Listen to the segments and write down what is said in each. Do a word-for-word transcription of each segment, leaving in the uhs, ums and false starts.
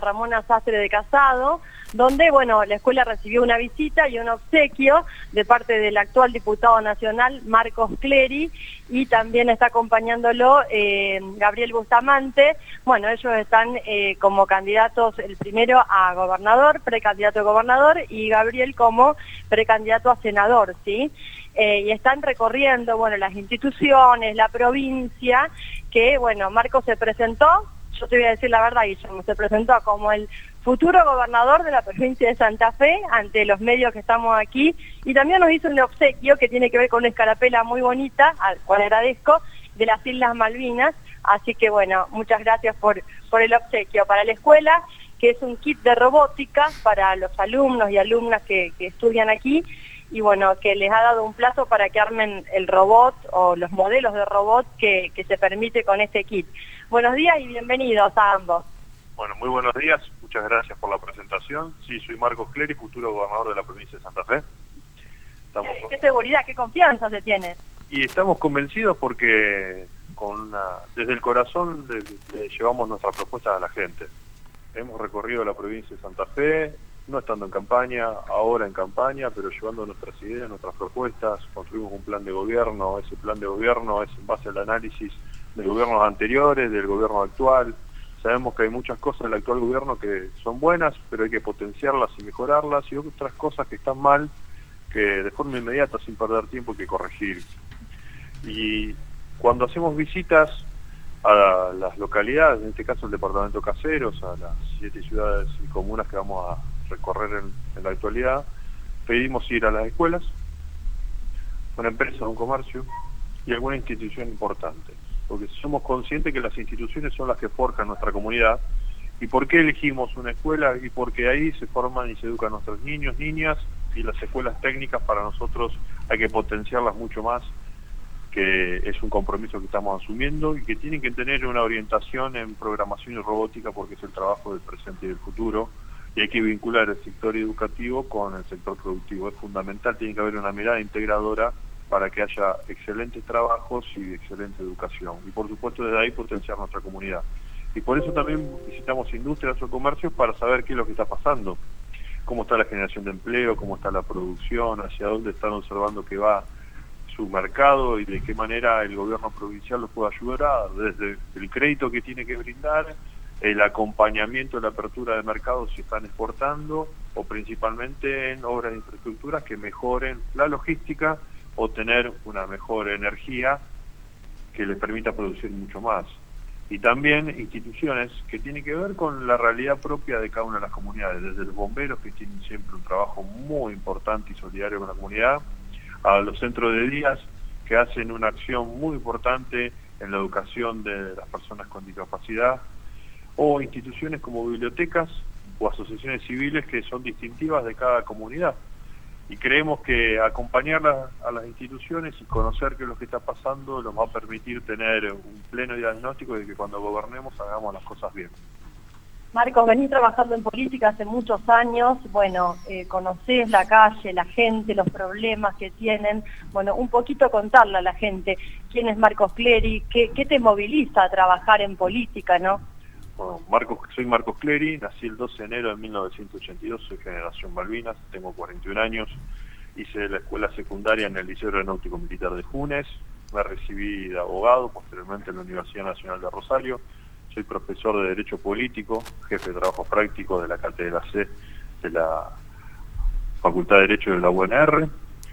Ramona Sastre de Casado, donde, bueno, la escuela recibió una visita y un obsequio de parte del actual diputado nacional, Marcos Clery, y también está acompañándolo eh, Gabriel Bustamante. Bueno, ellos están eh, como candidatos, el primero a gobernador, precandidato a gobernador, y Gabriel como precandidato a senador, ¿sí? Eh, y están recorriendo, bueno, las instituciones, la provincia, que, bueno, Marcos se presentó, yo te voy a decir la verdad, Guillermo, se presentó como el futuro gobernador de la provincia de Santa Fe ante los medios que estamos aquí, y también nos hizo un obsequio que tiene que ver con una escarapela muy bonita, al cual agradezco, de las Islas Malvinas. Así que bueno, muchas gracias por, por el obsequio para la escuela, que es un kit de robótica para los alumnos y alumnas que, que estudian aquí, y bueno, que les ha dado un plazo para que armen el robot o los modelos de robot que, que se permite con este kit. Buenos días y bienvenidos a ambos. Bueno, muy buenos días, muchas gracias por la presentación. Sí, soy Marcos Clery, futuro gobernador de la provincia de Santa Fe. Estamos... ¿Qué seguridad, qué confianza se tiene? Y estamos convencidos porque con una... desde el corazón le, le llevamos nuestras propuestas a la gente. Hemos recorrido la provincia de Santa Fe, no estando en campaña, ahora en campaña, pero llevando nuestras ideas, nuestras propuestas. Construimos un plan de gobierno, ese plan de gobierno es en base al análisis de gobiernos anteriores, del gobierno actual. Sabemos que hay muchas cosas en el actual gobierno que son buenas, pero hay que potenciarlas y mejorarlas, y otras cosas que están mal, que de forma inmediata, sin perder tiempo, hay que corregir. Y cuando hacemos visitas a las localidades, en este caso el departamento Caseros, a las siete ciudades y comunas que vamos a recorrer en, en la actualidad, pedimos ir a las escuelas, una empresa, un comercio y alguna institución importante, porque somos conscientes que las instituciones son las que forjan nuestra comunidad. ¿Y por qué elegimos una escuela? Y porque ahí se forman y se educan nuestros niños, niñas, y las escuelas técnicas para nosotros hay que potenciarlas mucho más, que es un compromiso que estamos asumiendo y que tienen que tener una orientación en programación y robótica porque es el trabajo del presente y del futuro, y hay que vincular el sector educativo con el sector productivo. Es fundamental, tiene que haber una mirada integradora para que haya excelentes trabajos y excelente educación. Y por supuesto desde ahí potenciar nuestra comunidad. Y por eso también visitamos industrias o comercios para saber qué es lo que está pasando, cómo está la generación de empleo, cómo está la producción, hacia dónde están observando que va su mercado y de qué manera el gobierno provincial los puede ayudar, desde el crédito que tiene que brindar, el acompañamiento de la apertura de mercados si están exportando, o principalmente en obras de infraestructuras que mejoren la logística o tener una mejor energía que les permita producir mucho más. Y también instituciones que tienen que ver con la realidad propia de cada una de las comunidades, desde los bomberos, que tienen siempre un trabajo muy importante y solidario con la comunidad, a los centros de días, que hacen una acción muy importante en la educación de las personas con discapacidad, o instituciones como bibliotecas o asociaciones civiles que son distintivas de cada comunidad. Y creemos que acompañar a las instituciones y conocer qué es lo que está pasando nos va a permitir tener un pleno diagnóstico de que cuando gobernemos hagamos las cosas bien. Marcos, venís trabajando en política hace muchos años, bueno, eh, conocés la calle, la gente, los problemas que tienen, bueno, un poquito contarle a la gente quién es Marcos Clery, qué, qué te moviliza a trabajar en política, ¿no? Bueno, Marcos, soy Marcos Clery, nací el doce de enero de mil novecientos ochenta y dos, soy generación Malvinas, tengo cuarenta y un años, hice la escuela secundaria en el Liceo Aeronáutico Militar de Junes, me recibí de abogado, posteriormente en la Universidad Nacional de Rosario, soy profesor de Derecho Político, jefe de trabajo práctico de la Cátedra C de la Facultad de Derecho de la U N R.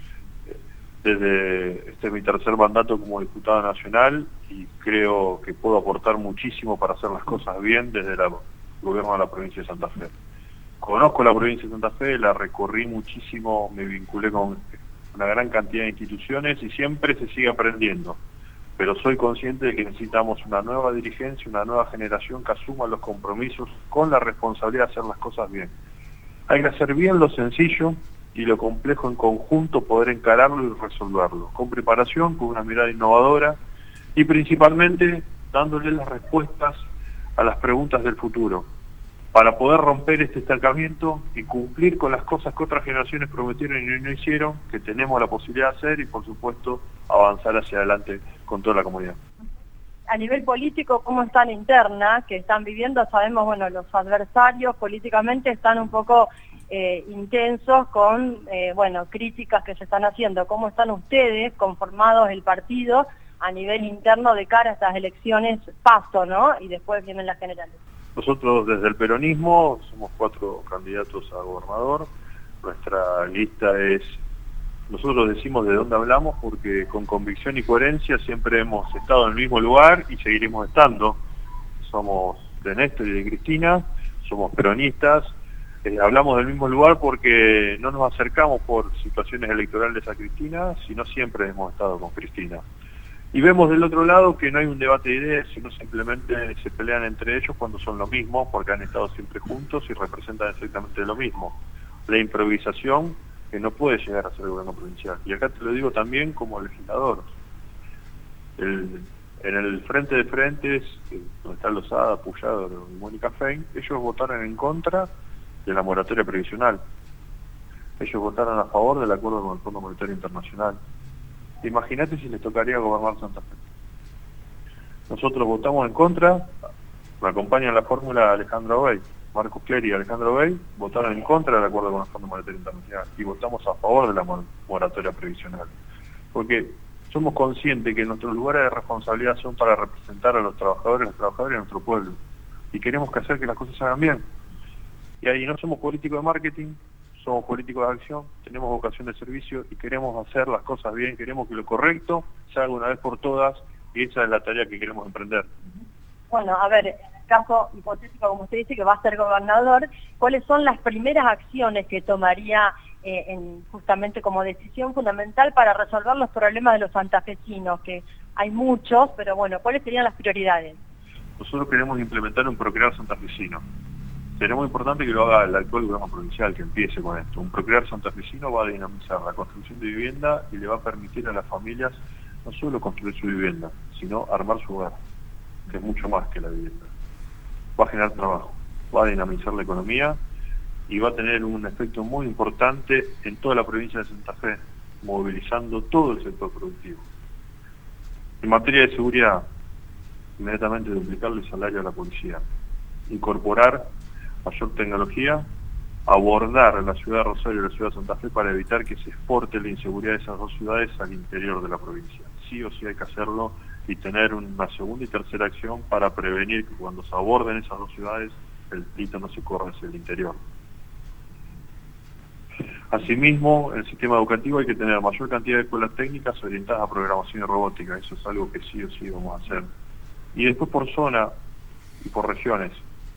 Desde este es mi tercer mandato como diputado nacional y creo que puedo aportar muchísimo para hacer las cosas bien desde el gobierno de la provincia de Santa Fe. Conozco la provincia de Santa Fe, la recorrí muchísimo, me vinculé con una gran cantidad de instituciones y siempre se sigue aprendiendo. Pero soy consciente de que necesitamos una nueva dirigencia, una nueva generación que asuma los compromisos con la responsabilidad de hacer las cosas bien. Hay que hacer bien lo sencillo y lo complejo en conjunto, poder encararlo y resolverlo, con preparación, con una mirada innovadora y principalmente dándole las respuestas a las preguntas del futuro, para poder romper este estancamiento y cumplir con las cosas que otras generaciones prometieron y no hicieron, que tenemos la posibilidad de hacer y por supuesto avanzar hacia adelante con toda la comunidad. a nivel político, cómo está la interna que están viviendo. Sabemos, bueno, los adversarios políticamente están un poco eh, intensos con, eh, bueno, críticas que se están haciendo. ¿Cómo están ustedes conformados el partido a nivel interno de cara a estas elecciones paso, ¿no? Y después vienen las generales. Nosotros desde el peronismo somos cuatro candidatos a gobernador. Nuestra lista es, nosotros decimos de dónde hablamos porque con convicción y coherencia siempre hemos estado en el mismo lugar y seguiremos estando. Somos de Néstor y de Cristina, somos peronistas, eh, hablamos del mismo lugar porque no nos acercamos por situaciones electorales a Cristina, sino siempre hemos estado con Cristina. Y vemos del otro lado que no hay un debate de ideas, sino simplemente se pelean entre ellos cuando son lo mismo, porque han estado siempre juntos y representan exactamente lo mismo. La improvisación que no puede llegar a ser el gobierno provincial. Y acá te lo digo también como legislador. El, en el frente de frentes, donde está Lozada, Puyaro y Mónica Fein, ellos votaron en contra de la moratoria previsional. Ellos votaron a favor del acuerdo con el Fondo Monetario Internacional. Imagínate si les tocaría gobernar Santa Fe. Nosotros votamos en contra, me acompaña en la fórmula Alejandro Bey, Marcos Clery y Alejandro Bey, votaron en contra del acuerdo con el Fondo Monetario Internacional y votamos a favor de la moratoria previsional. Porque somos conscientes que nuestros lugares de responsabilidad son para representar a los trabajadores, los trabajadores y a nuestro pueblo. Y queremos que hacer que las cosas se hagan bien. Y ahí no somos políticos de marketing, somos políticos de acción, tenemos vocación de servicio y queremos hacer las cosas bien, queremos que lo correcto se haga una vez por todas y esa es la tarea que queremos emprender. Bueno, a ver, en el caso hipotético, como usted dice, que va a ser gobernador, ¿cuáles son las primeras acciones que tomaría eh, en, justamente como decisión fundamental para resolver los problemas de los santafesinos? Que hay muchos, pero bueno, ¿cuáles serían las prioridades? Nosotros queremos implementar un Procrear santafesino. Sería muy importante que lo haga el actual gobierno provincial, que empiece con esto. Un Procrear santafesino va a dinamizar la construcción de vivienda y le va a permitir a las familias no solo construir su vivienda, sino armar su hogar, que es mucho más que la vivienda. Va a generar trabajo, va a dinamizar la economía y va a tener un efecto muy importante en toda la provincia de Santa Fe, movilizando todo el sector productivo. En materia de seguridad, inmediatamente duplicarle el salario a la policía, incorporar mayor tecnología, abordar la ciudad de Rosario y la ciudad de Santa Fe para evitar que se exporte la inseguridad de esas dos ciudades al interior de la provincia. Sí o sí hay que hacerlo y tener una segunda y tercera acción para prevenir que cuando se aborden esas dos ciudades el delito no se corra hacia el interior. Asimismo, en el sistema educativo hay que tener mayor cantidad de escuelas técnicas orientadas a programación y robótica. Eso es algo que sí o sí vamos a hacer. Y después por zona y por regiones.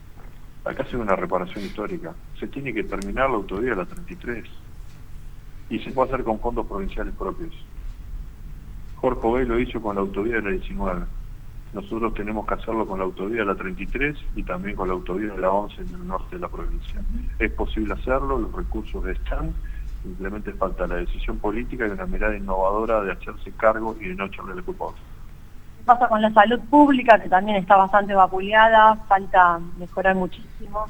Acá se ve una reparación histórica. Se tiene que terminar la autovía de la treinta y tres. Y se puede hacer con fondos provinciales propios. Jorge Bey lo hizo con la autovía de la diecinueve. Nosotros tenemos que hacerlo con la autovía de la treinta y tres y también con la autovía de la once en el norte de la provincia. Es posible hacerlo, los recursos están, simplemente falta la decisión política y una mirada innovadora de hacerse cargo y de no echarle la culpa a otros. ¿Qué pasa con la salud pública, que también está bastante vapuleada, falta mejorar muchísimo?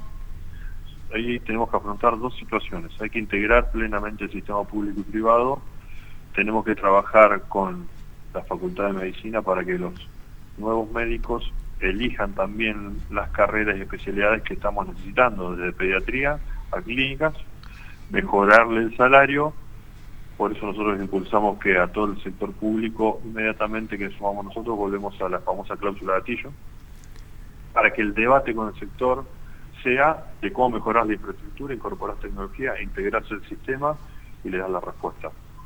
Ahí tenemos que afrontar dos situaciones. Hay que integrar plenamente el sistema público y privado. Tenemos que trabajar con la Facultad de Medicina para que los nuevos médicos elijan también las carreras y especialidades que estamos necesitando, desde pediatría a clínicas, mejorarle el salario. Por eso nosotros impulsamos que a todo el sector público, inmediatamente que sumamos nosotros, volvemos a la famosa cláusula gatillo, para que el debate con el sector sea de cómo mejorar la infraestructura, incorporar tecnología, integrarse al sistema y le dar la respuesta.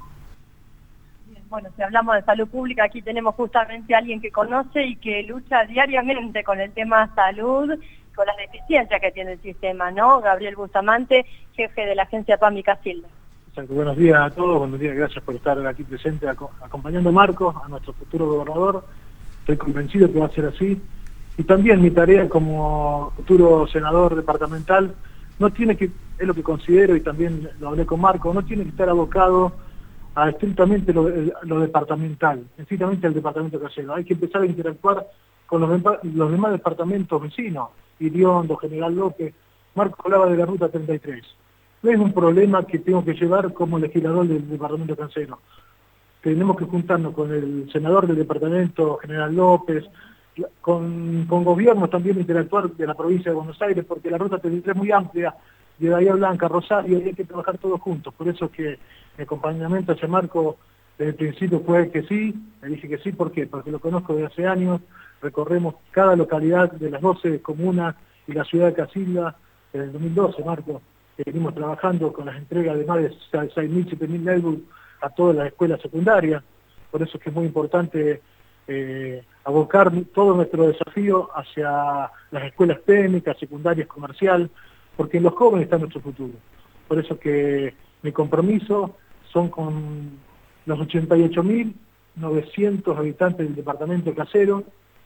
Bueno, si hablamos de salud pública, aquí tenemos justamente a alguien que conoce y que lucha diariamente con el tema salud, con las deficiencias que tiene el sistema, ¿no? Gabriel Bustamante, jefe de la agencia PAMI Casilda. Exacto. Buenos días a todos, buenos días, gracias por estar aquí presente acompañando a Marcos, a nuestro futuro gobernador. Estoy convencido que va a ser así. Y también mi tarea como futuro senador departamental no tiene que, es lo que considero y también lo hablé con Marcos, no tiene que estar abocado a estrictamente lo, lo departamental, estrictamente el departamento casero. Hay que empezar a interactuar con los, los demás departamentos vecinos, Iriondo, General López. Marcos hablaba de la ruta treinta y tres. No es un problema que tengo que llevar como legislador del departamento casero. Tenemos que juntarnos con el senador del departamento, General López, con, con gobiernos también interactuar de la provincia de Buenos Aires, porque la ruta treinta y tres es muy amplia, de Bahía Blanca, Rosario, y hay que trabajar todos juntos. Por eso es que mi acompañamiento a ese Marco desde el principio fue que sí, le dije que sí, ¿por qué? Porque lo conozco desde hace años, recorremos cada localidad de las doce comunas y la ciudad de Casilda desde el dos mil doce, Marco, que venimos trabajando con las entregas de más de seis mil, siete mil netbooks a todas las escuelas secundarias. Por eso es que es muy importante eh, abocar todo nuestro desafío hacia las escuelas técnicas, secundarias, comercial, porque en los jóvenes está nuestro futuro. Por eso que mi compromiso son con los ochenta y ocho mil novecientos habitantes del departamento Casero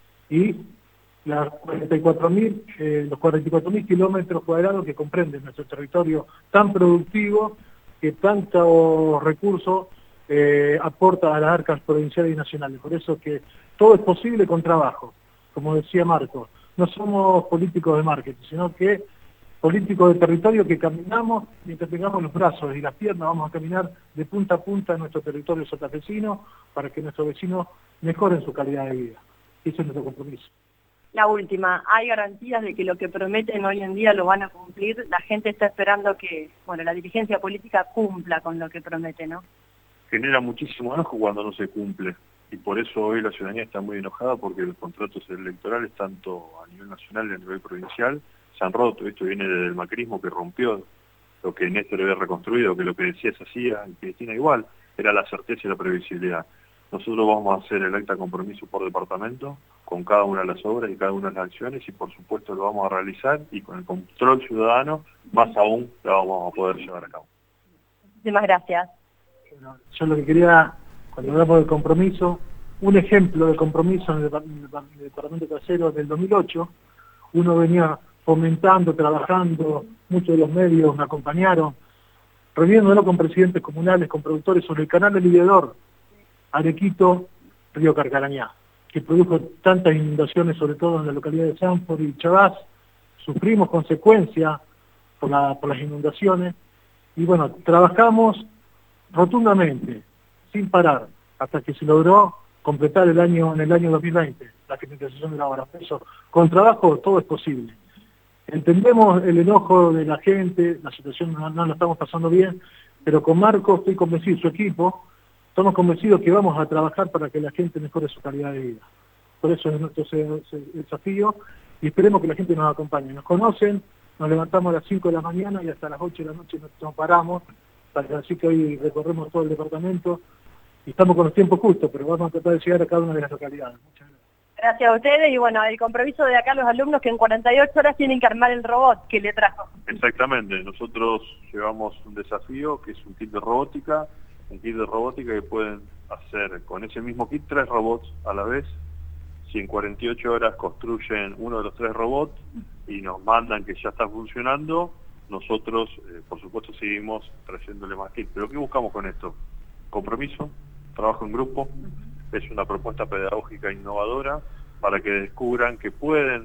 y las cuarenta y cuatro mil, eh, los cuarenta y cuatro mil kilómetros cuadrados que comprenden nuestro territorio tan productivo que tantos recursos eh, aporta a las arcas provinciales y nacionales. Por eso que todo es posible con trabajo, como decía Marco. No somos políticos de marketing, sino que políticos de territorio que caminamos mientras tengamos los brazos y las piernas, vamos a caminar de punta a punta en nuestro territorio santafesino para que nuestros vecinos mejoren su calidad de vida. Ese es nuestro compromiso. La última, ¿hay garantías de que lo que prometen hoy en día lo van a cumplir? La gente está esperando que, bueno, la dirigencia política cumpla con lo que promete, ¿no? Genera muchísimo enojo cuando no se cumple, y por eso hoy la ciudadanía está muy enojada, porque los contratos electorales, tanto a nivel nacional y a nivel provincial, se han roto. Esto viene del macrismo, que rompió lo que Néstor había reconstruido, que lo que decía se hacía, y Cristina igual, era la certeza y la previsibilidad. Nosotros vamos a hacer el acta de compromiso por departamento, con cada una de las obras y cada una de las acciones, y por supuesto lo vamos a realizar, y con el control ciudadano, más aún, lo vamos a poder llevar a cabo. Muchísimas gracias. Bueno, yo lo que quería, cuando hablamos del compromiso, un ejemplo de compromiso en el, en el departamento Casero del dos mil ocho, uno venía fomentando, trabajando, muchos de los medios me acompañaron, reuniéndolo con presidentes comunales, con productores sobre el canal del Lidiador, Arequito, Río Carcarañá, que produjo tantas inundaciones, sobre todo en la localidad de Sanford y Chavás. Sufrimos consecuencias por, la, por las inundaciones, y bueno, trabajamos rotundamente, sin parar, hasta que se logró completar el año en el año dos mil veinte, la finalización de la obra. Por eso, con trabajo todo es posible. Entendemos el enojo de la gente, la situación no, no la estamos pasando bien, pero con Marco estoy convencido, su equipo, estamos convencidos que vamos a trabajar para que la gente mejore su calidad de vida. Por eso es nuestro desafío, y esperemos que la gente nos acompañe. Nos conocen, nos levantamos a las cinco de la mañana y hasta las ocho de la noche nos paramos, así que hoy recorremos todo el departamento y estamos con los tiempos justos, pero vamos a tratar de llegar a cada una de las localidades. Muchas gracias. Gracias a ustedes, y bueno, el compromiso de acá los alumnos que en cuarenta y ocho horas tienen que armar el robot que le trajo. Exactamente, nosotros llevamos un desafío que es un kit de robótica, un kit de robótica que pueden hacer con ese mismo kit tres robots a la vez. Si en cuarenta y ocho horas construyen uno de los tres robots y nos mandan que ya está funcionando, nosotros, eh, por supuesto, seguimos trayéndole más kit. ¿Pero qué buscamos con esto? Compromiso, trabajo en grupo, es una propuesta pedagógica innovadora para que descubran que pueden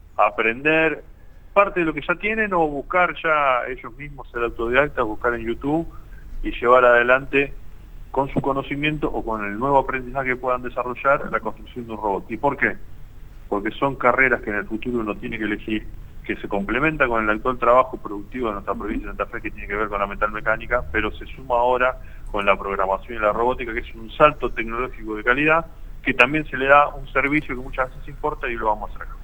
aprender parte de lo que ya tienen o buscar ya ellos mismos, ser autodidactas, buscar en YouTube y llevar adelante con su conocimiento o con el nuevo aprendizaje que puedan desarrollar la construcción de un robot. ¿Y por qué? Porque son carreras que en el futuro uno tiene que elegir, que se complementa con el actual trabajo productivo de nuestra provincia de Santa Fe, que tiene que ver con la metalmecánica, pero se suma ahora con la programación y la robótica, que es un salto tecnológico de calidad, que también se le da un servicio que muchas veces importa, y lo vamos a hacer acá.